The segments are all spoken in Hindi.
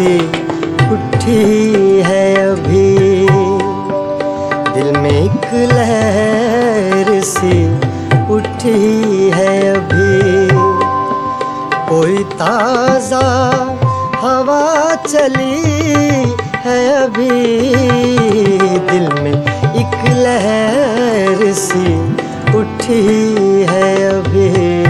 सी उठी है अभी, दिल में एक लहर सी उठी है अभी। कोई ताज़ा हवा चली है अभी, दिल में एक लहर सी उठी है अभी।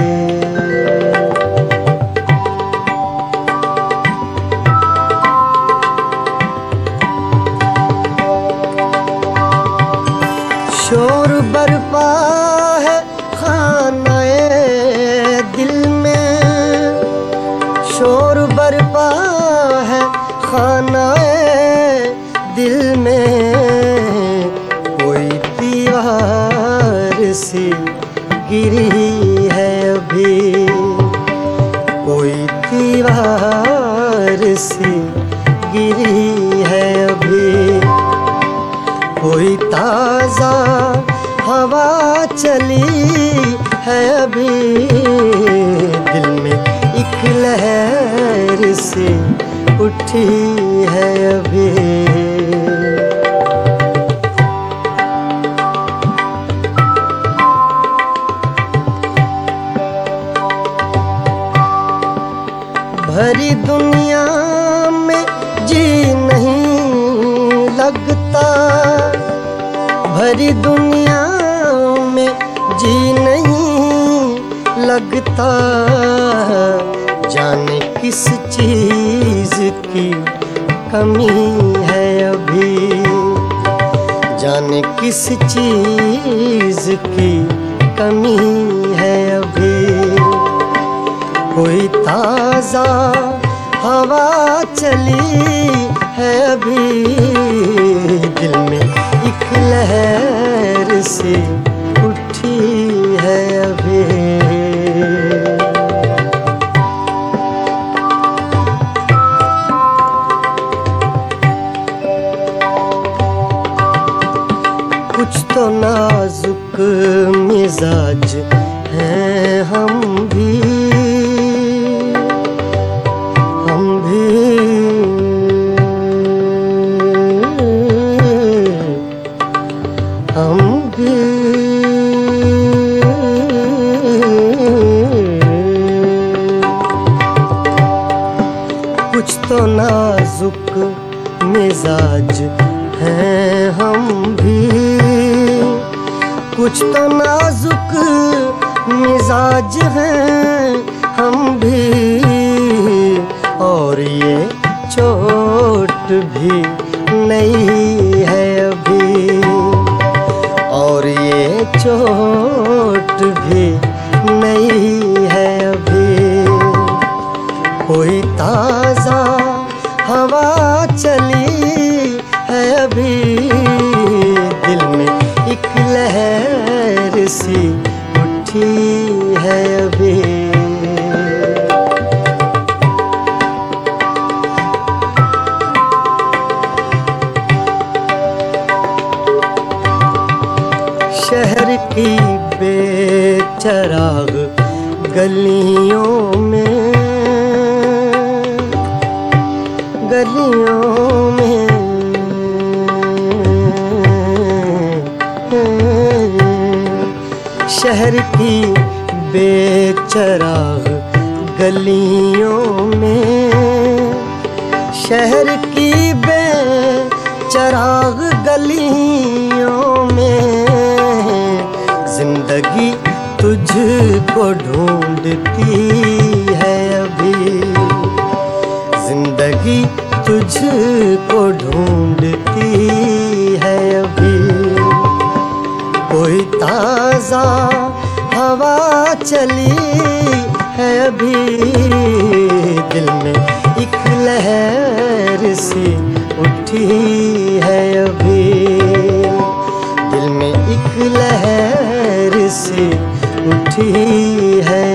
शोर बरपा है खानाए दिल में, शोर बरपा है खानाए दिल में। कोई दीवार सी गिरी है अभी, कोई दीवार सी गिरी है अभी। कोई ताज़ा हवा चली है अभी, दिल में एक लहर सी उठी है अभी। भरी दुनिया में जी नहीं लगता, भरी दुनिया में जी नहीं लगता। जाने किस चीज़ की कमी है अभी, जाने किस चीज़ की कमी है अभी। कोई ताज़ा हवा चली है अभी, दिल में एक लहर सी उठी है अभी। कुछ तो नाजुक मिजाज हैं हम भी, हम भी हम भी। कुछ तो नाजुक मिजाज हैं हम भी, कुछ तो नाजुक मिजाज हैं हम भी। और ये चोट भी नहीं है अभी, और ये चोट भी नहीं है अभी। कोई ताज़ा हवा चली है अभी, दिल में एक लहर सी उठी है अभी। शहर की बेचराग गलियों में, गलियों में। शहर की बेचराग गलियों में, शहर की बेचराग गलियों में। जिंदगी तुझको ढूंढती है अभी, जिंदगी तुझको ढूंढती है अभी। कोई ताज़ा हवा चली है अभी, दिल में एक लहर सी उठी है अभी, दिल में एक लहर सी उठी है